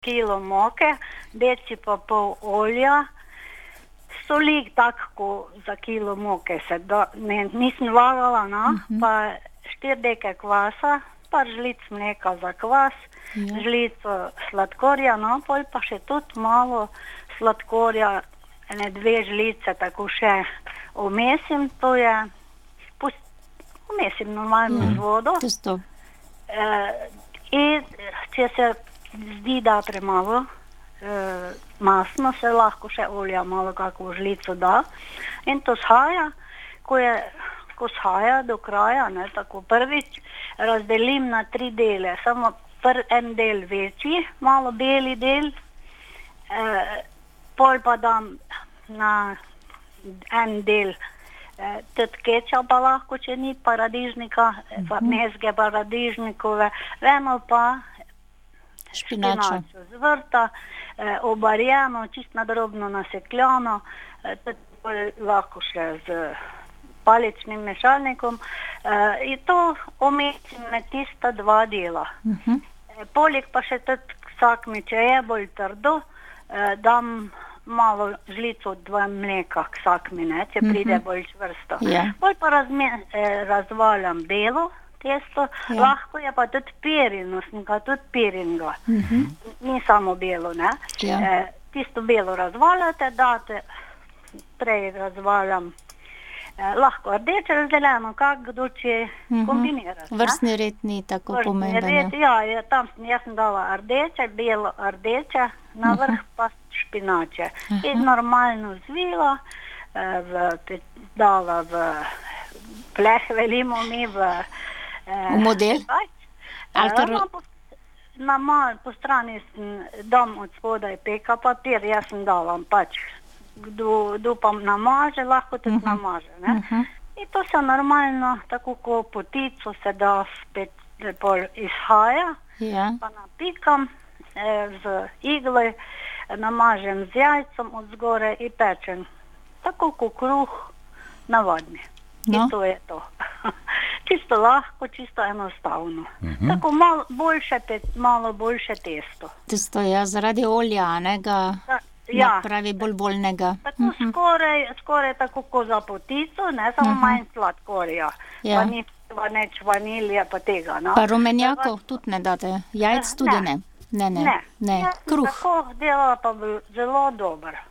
kilo moke, deci pa pol olja, soli tako za kilo moke nisem vagala, pa 4 deke kvasa, par žlic mleka za kvas, žlico sladkorja, pol pa še tudi malo sladkorja, 2 žlice, tako še umesim, to je, umesim normalno z vodo. In če se zdi, da premalo masno, se lahko še olja malo kako žlico da. In to shaja, ko shaja do kraja, tako prvič razdelim na 3 dele. Samo en del večji, malo beli del, pol pa dam na en del tudi kečapa lahko, če ni paradižnika, mezge paradižnikove, eno pa špinačo z vrta, obarjeno, čist nadrobno nasekljano, tudi lahko še z paličnim mešalnikom. In to umesim med tista 2 dela. Poleg pa še tudi sakmi, če je bolj trdo, dam malo žlico 2 mleka k sakmi, če pride bolj čvrsto. Bolj pa razvaljam belo testo, lahko je pa tudi pirino, sem ga tudi piringa. Ni samo belo, tisto belo razvaljate, date, prej razvaljam, lahko rdeče, zeleno, kak kdo če kombinira. Vrstni red ni tako pomemben. Tam jaz sem dala rdeče, belo rdeče, na vrh pa špinače. In normalno zvila, dala v pleh, velimo mi v model? Po strani dam od spodaj peka papir, jaz sem dala pač, kdo pa namaže, lahko tudi namaže. In to se normalno, tako ko potico se da spet pol izhaja, pa napikam z igle, namažem z jajcem od zgore in pečem. Tako ko kruh navadni. In to je to. Čisto lahko, čisto enostavno. Tako malo boljše testo. Testo je zaradi olja, ga napravi bolj voljnega. Tako skoraj tako ko za potico, samo manj sladkorja. Pa ni neč vanilija pa tega. Pa rumenjakov tudi ne date? Jajc tudi ne? Ne. Kruh. Tako dela pa zelo dober.